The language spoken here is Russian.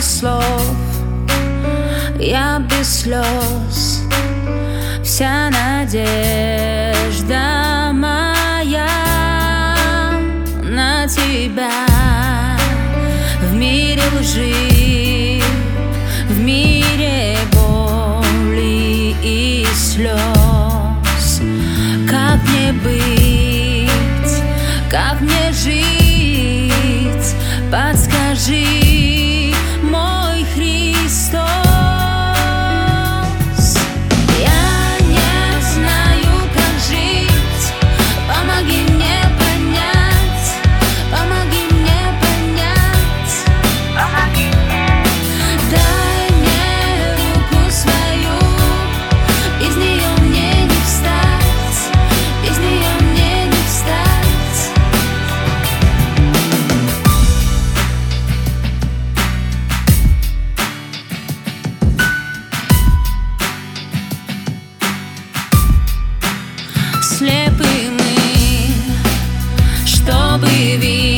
без слов, я без слез. Вся надежда моя на тебя. В мире лжи, в мире боли и слез. Как мне быть, как мне жить? Подскажи, мой Христос. Я не знаю, как жить. Помоги мне понять, помоги мне понять. Помоги мне. Дай мне руку свою, без нее мне не встать, без нее мне не встать. Слепы мы, чтобы видеть.